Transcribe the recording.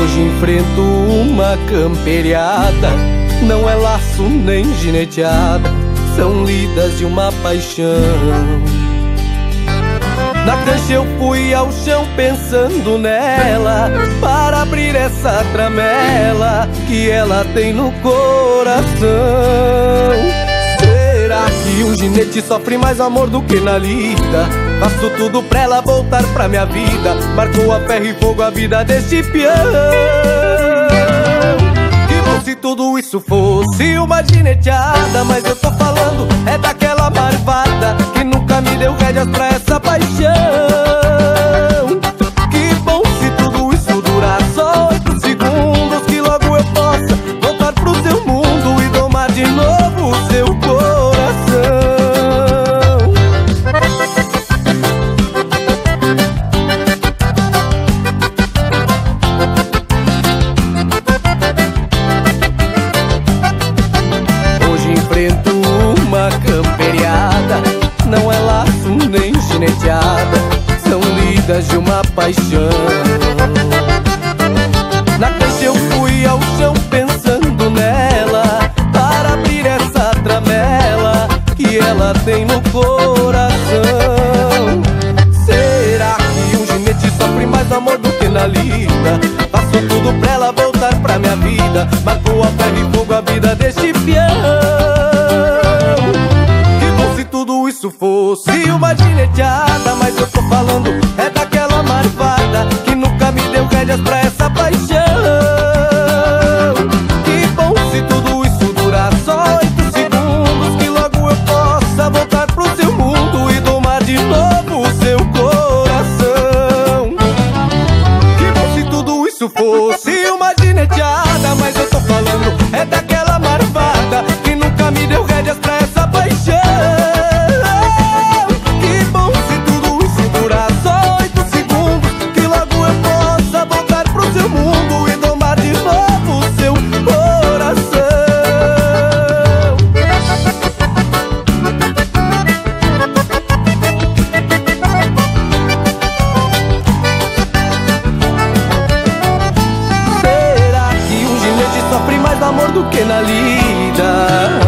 Hoje enfrento uma camperiada, não é laço nem gineteada, são lidas de uma paixão. Na cancha eu fui ao chão pensando nela, para abrir essa tramela que ela tem no coração. Será que um ginete sofre mais amor do que na lida? Faço tudo pra ela voltar pra minha vida, marcou a ferro e fogo a vida deste peão. Que bom se tudo isso fosse uma gineteada, mas eu tô falando é daquela marvada que nunca me deu rédeas pra essa paixão. Que bom se tudo isso durar só 8 segundos, que logo eu possa voltar pro seu mundo e domar de novo o seu coração. Hoje enfrento uma camperiada, não é laço nem gineteada, são lidas de uma paixão. Na cancha eu fui ao chão pensando nela, para abrir essa tramela que ela tem no coração. Será que um ginete sofre mais amor do que na lida? Faço tudo pra ela voltar pra minha vida, marcou a ferro e fogo a vida deste peão. Se tudo isso fosse uma gineteada, mas eu tô falando é daquela marvada que nunca me deu rédeas pra essa paixão. Que bom se tudo isso durar só 8 segundos, que logo eu possa voltar pro seu mundo e domar de novo o seu coração. Que bom se tudo isso fosse uma gineteada, mas eu tô falando é daquela marvada que nunca me deu rédeas pra essa paixão. Sofre mais amor do que na lida.